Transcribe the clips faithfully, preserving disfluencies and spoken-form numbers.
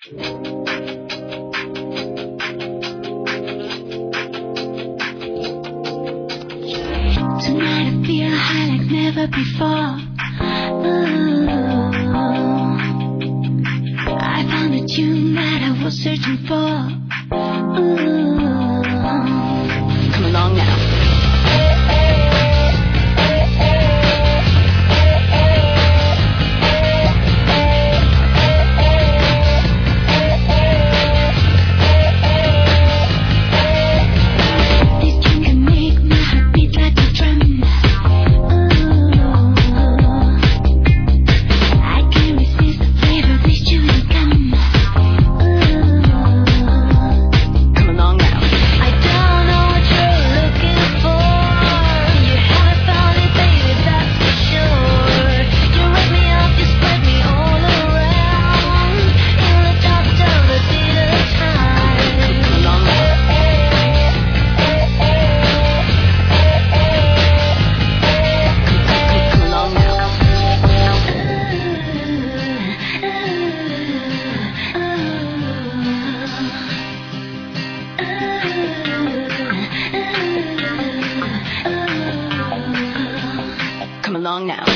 Tonight I feel high like never before. Ooh. I found the tune that I was searching for. Ooh. Come along now. Come along now.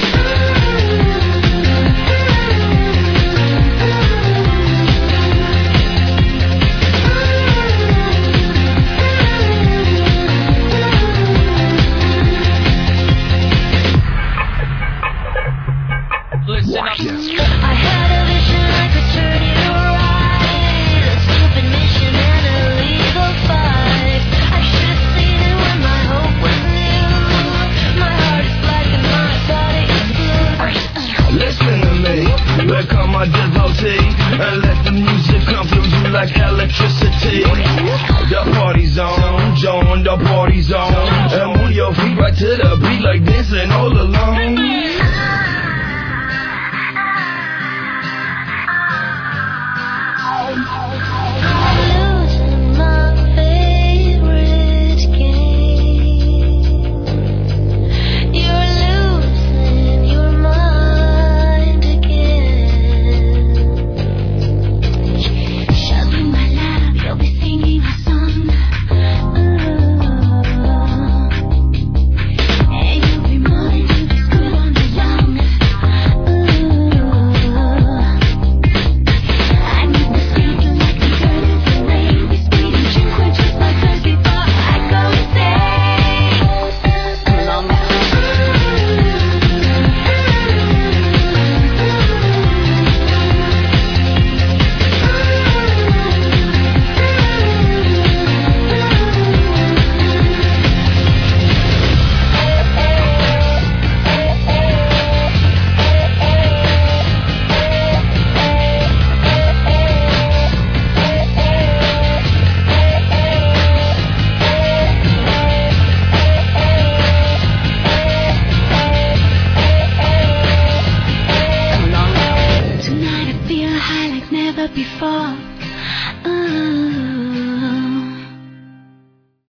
Listen up. I had a vision I could turn you right. A stupid mission and a legal fight. I should have seen it when my hope was new. My heart is black and my body is blue. Listen to me, become my devotee, and let the music come through you like electricity. The party's on, join the party's on, and move your feet right to the beat like dancing all alone.